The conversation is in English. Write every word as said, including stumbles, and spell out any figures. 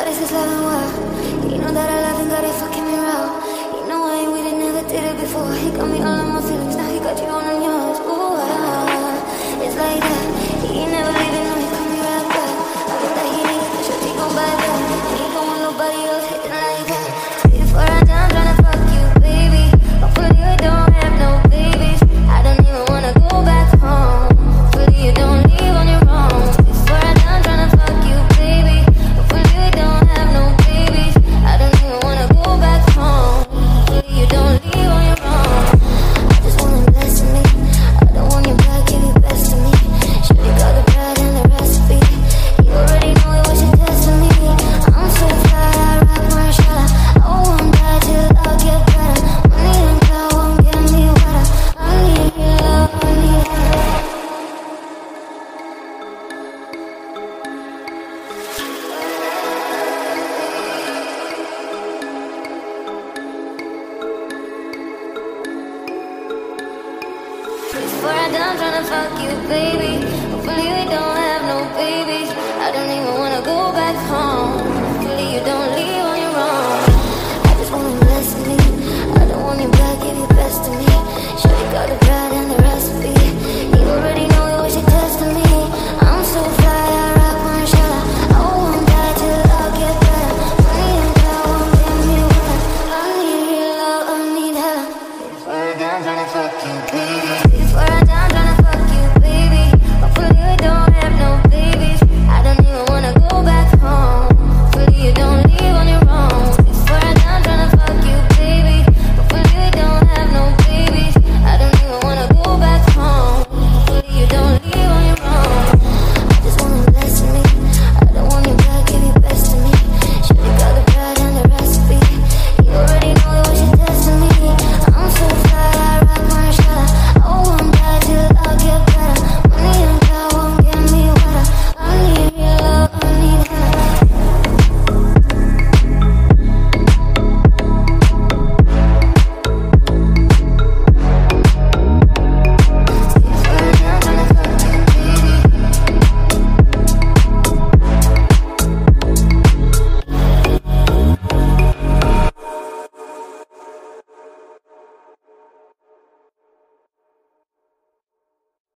What is this loving world? You know that I love and got it fucking me raw. You know I ain't with it, never did it before. He got me all on my feelings, now he got you on yours. Ooh, ah, it's like that. He ain't never leaving, no, he call me right back. I feel like he needs a special take on by that. And he don't want nobody else hitting like that. Before I done tryna fuck you, baby. Hopefully you don't have no babies. I don't even wanna go back home. Hopefully you don't leave on your own. Before I done tryna fuck you, baby. Hopefully you don't have no babies. I don't even wanna go back home. Hopefully you don't leave on your own. I just want him blessing me. I don't want you back, give your best to me. Shawty got the bread and the recipe. You already know it was your destiny. I'm so fly, I rock Marshalla. I won't die till I get better. Money and power won't get me wetter. I need your love, I need her. Before I done tryna fuck you, baby. Hopefully we don't have no babies. I don't even wanna go back home. Hopefully you don't leave on your own. I just want him blessing me. I don't want you back, give your best to me. Shawty got the bread and the recipe. You already know it was your destiny. I'm so fly, I rock Marshalla. I won't die till I get better. Money and power won't get me wetter. I need real love, I need her. Before I done tryna fuck you.